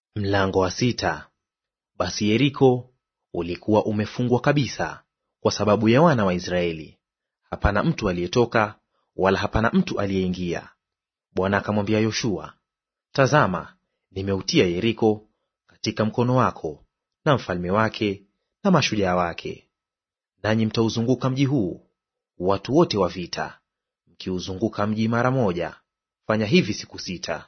Mlango wa sita. Basi Yeriko ulikuwa umefungwa kabisa kwa sababu ya wana wa Israeli; hapana mtu aliyetoka wala hapana mtu aliyeingia. Bwana akamwambia Yoshua, tazama, nimeutia Yeriko katika mkono wako, na mfalme wake na mashujaa wake. Nanyi mtauzunguka mji huu, watu wote wa vita, mkiuzunguka mji mara moja; fanya hivi siku 6.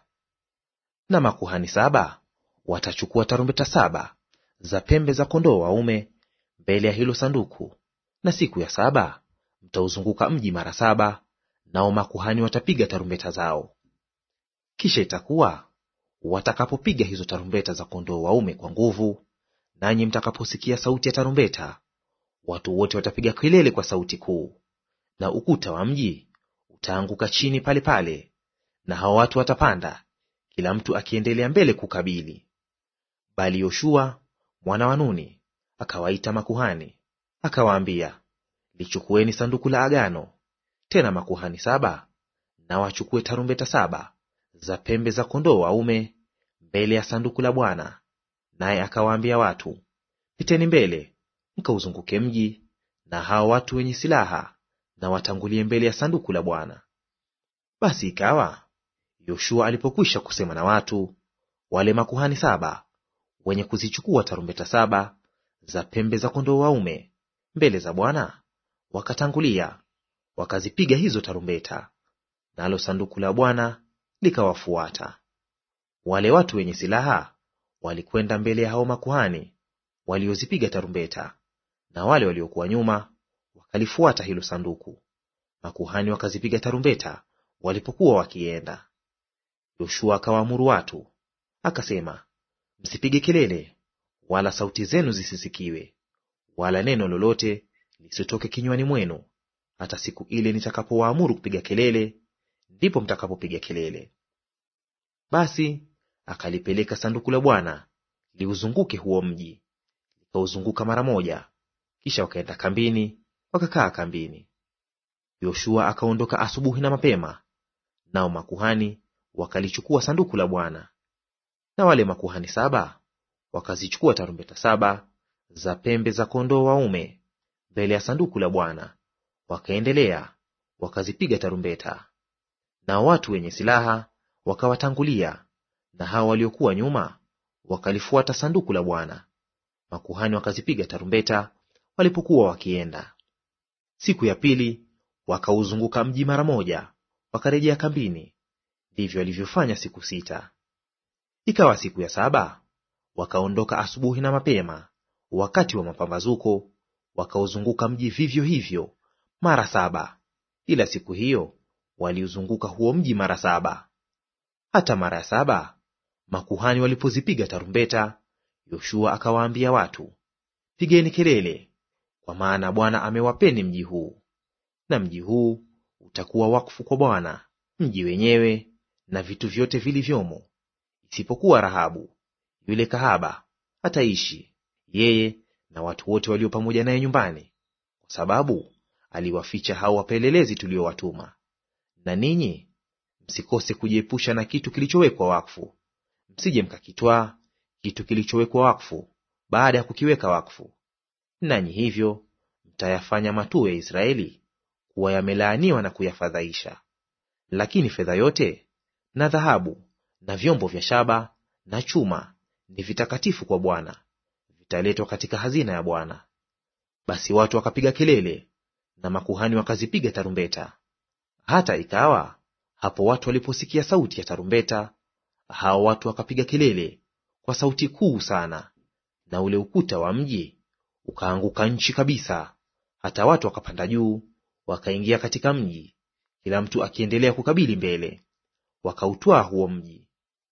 Na makuhani 7 watachukua tarumbeta 7 za pembe za kondoo waume mbele ya hilo sanduku, na siku ya 7 mtauzunguka mji mara 7, nao makuhani watapiga tarumbeta zao. Kisha itakuwa watakapopiga hizo tarumbeta za kondoo waume kwa nguvu, nanyi mtakaposikia sauti ya tarumbeta, watu wote watapiga kelele kwa sauti kuu, na ukuta wa mji utaanguka chini pale pale, na hao watu watapanda, kila mtu akiendelea mbele kukabili. Bali Yoshua mwana wa Nuni akawaita makuhani, akawaambia, lichukueni sanduku la agano. Tena makuhani 7 na wachukue tarumbeta 7 za pembe za kondoo waume mbele ya sanduku la Bwana. Naye akawaambia watu, piteni mbele mkauzunguke mji, na hao watu wenye silaha na watangulie mbele ya sanduku la Bwana. Basi ikawa Yoshua alipokwisha kusema na watu, wale makuhani 7 wenye kuzichukua tarumbeta 7 za pembe za kondoo waume mbele za Bwana wakatangulia, wakazipiga hizo tarumbeta, nalo sanduku la Bwana likawafuata. Wale watu wenye silaha walikwenda mbele ya hao makuhani waliozipiga tarumbeta, na wale waliokuwa nyuma wakalifuata hilo sanduku. Makuhani wakazipiga tarumbeta walipokuwa wakienda. Yoshua akawaamuru watu, akasema, msipige kelele, wala sauti zenu zisisikiwe, wala neno lolote lisitoke kinywani mwenu, hata siku ile nitakapowaamuru kupiga kelele, ndipo mtakapopiga kelele. Basi akalipeleka sanduku la Bwana liuzunguke huo mji, likauzunguka mara moja. Kisha wakaenda kambini, wakakaa kambini. Yoshua akaondoka asubuhi na mapema, nao makuhani wakalichukua sanduku la Bwana. Na wale makuhani 7 wakazichukua tarumbeta 7 za pembe za kondoo waume mbele ya sanduku la Bwana, wakaendelea wakazipiga tarumbeta. Nao watu wenye silaha wakawatangulia, na hao waliokuwa nyuma wakalifuata sanduku la Bwana. Makuhani wakazipiga tarumbeta walipokuwa wakienda. Siku ya pili wakauzunguka mji mara moja, wakarejea kambini. Ndivyo walivyofanya siku 6. Ikawa siku ya 7 wakaondoka asubuhi na mapema, wakati wa mapambazuko, wakauzunguka mji vivyo hivyo mara 7, ila siku hiyo waliuzunguka huo mji mara 7. Hata mara ya 7 makuhani walipozipiga tarumbeta, Yoshua akawaambia watu, pigeni kelele, kwa maana Bwana amewapeni mji huu. Na mji huu utakuwa wakfu kwa Bwana, mji wenyewe na vitu vyote vilivyomo, isipokuwa Rahabu yule kahaba ataishi, yeye na watu wote walio pamoja naye nyumbani, kwa sababu aliwaficha hao wapelelezi tuliowatuma. Na ninyi msikose kujiepusha na kitu kilichowekwa wakfu, msije mkakitwaa kitu kilichowekwa wakfu baada ya kukiweka wakfu. Nanyi hivyo mtayafanya matuo ya Israeli kuwa yamelaaniwa na kuyafadhaisha. Lakini fedha yote na dhahabu na vyombo vya shaba na chuma ni vitakatifu kwa Bwana, vitaletwa katika hazina ya Bwana. Basi watu wakapiga kelele, na makuhani wakazipiga tarumbeta. Hata ikawa hapo watu waliposikia sauti ya tarumbeta, hao watu wakapiga kelele kwa sauti kuu sana, na ule ukuta wa mji ukaanguka nchi kabisa, hata watu wakapanda juu wakaingia katika mji, kila mtu akiendelea kukabili mbele, wakautwaa huo mji.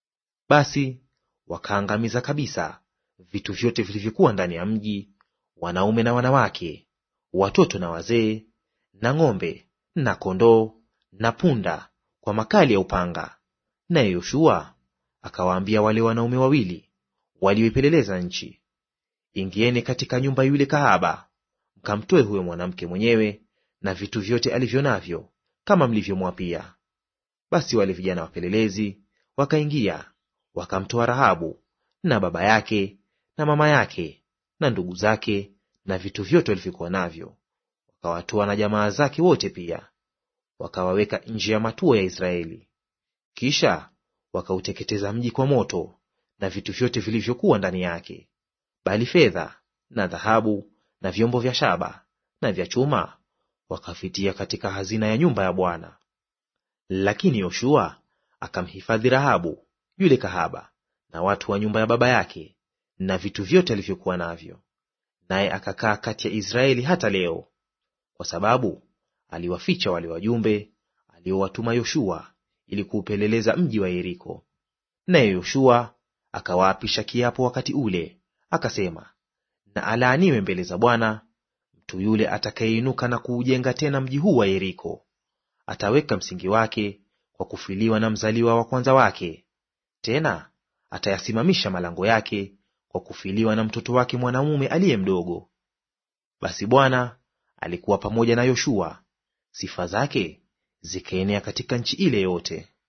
Basi wakaangamiza kabisa vitu vyote vilivyokuwa ndani ya mji, wanaume na wanawake, watoto na wazee, na ng'ombe na kondoo na punda, kwa makali ya upanga. Naye Yoshua akawaambia wale wanaume 2 walioipeleleza nchi, ingieni katika nyumba yule kahaba, mkamtoe huyo mwanamke mwenyewe na vitu vyote alivyo navyo, kama mlivyomwapia. Basi wale vijana wapelelezi wakaingia, wakamtoa Rahabu na baba yake na mama yake na ndugu zake na vitu vyote walivyokuwa navyo, wakawatoa na jamaa zake wote pia, wakawaweka nje ya matuo ya Israeli. Kisha wakauteketeza mji kwa moto na vitu vyote vilivyokuwa ndani yake, bali fedha na dhahabu na vyombo vya shaba na vya chuma wakavitia katika hazina ya nyumba ya Bwana. Lakini Yoshua akamhifadhi Rahabu yule kahaba na watu wa nyumba ya baba yake na vitu vyote alivyokuwa navyo, naye akakaa kati ya Israeli hata leo, kwa sababu aliwaficha wale wajumbe aliowatuma Yoshua ili kuupeleleza mji wa Yeriko. Naye Yoshua akawaapisha kiapo wakati ule, akasema, na alaaniwe mbele za Bwana mtu yule atakayeinuka na kuujenga tena mji huu wa Yeriko. Ataweka msingi wake kwa kufiliwa na mzaliwa wa kwanza wake, tena atayasimamisha malango yake kwa kufiliwa na mtoto wake mwanamume aliye mdogo. Basi Bwana alikuwa pamoja na Yoshua, sifa zake zikaenea katika nchi ile yote.